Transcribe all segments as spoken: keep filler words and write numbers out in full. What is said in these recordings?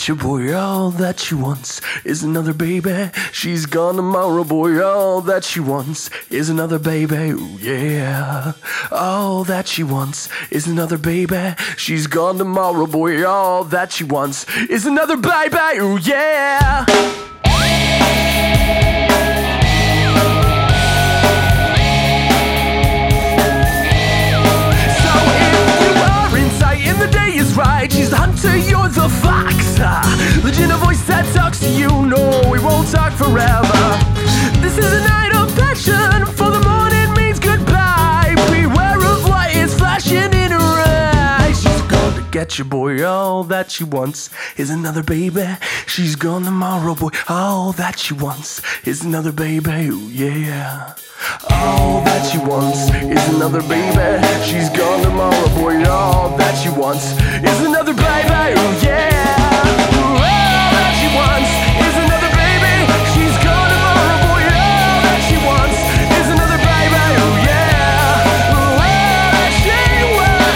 get you, boy. All that she wants is another baby. She's gone tomorrow, boy. All that she wants is another baby. Ooh, yeah. All that she wants is another baby. She's gone tomorrow, boy. All that she wants is another baby. Ooh, yeah. Right, she's the hunter, you're the fox. The inner voice that talks to you, no, we won't talk forever. This is a night of passion, for the morning means goodbye. Beware of what is flashing in her eyes. She's gonna get you, boy. All that she wants is another baby. She's gone tomorrow, boy. All that she wants is another baby. Ooh, yeah. All that she wants is another baby. She's gone tomorrow, boy. All that she wants is another baby. Ooh, yeah. Ooh, all that she wants is another baby. She's gone tomorrow, boy. All that she wants is another baby. Ooh, yeah. Ooh, all that she wants,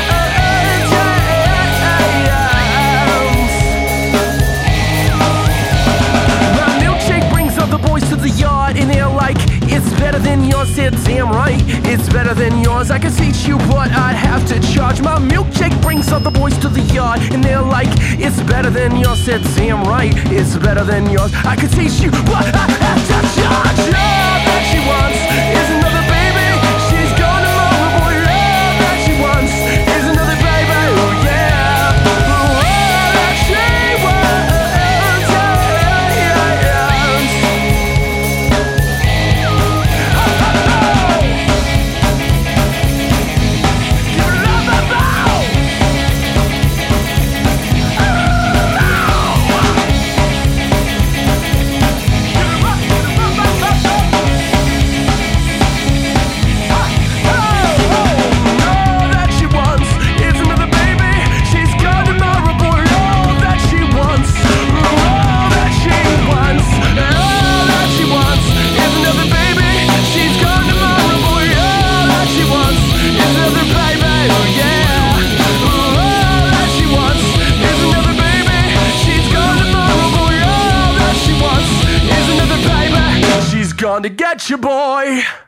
yeah. My milkshake brings all the boys to the yard, and they're like, it's better than yours. Said damn right, it's better than yours. I could teach you, but I'd have to charge. My milkshake brings all the boys to the yard, and they're like, it's better than yours. Said damn right, it's better than yours. I could teach you, but I have to charge. All that she wants is another baby. She's gone tomorrow, boy. All that she wants is another baby. Oh yeah. All that she wants, yeah, yeah. Gone to get you, boy.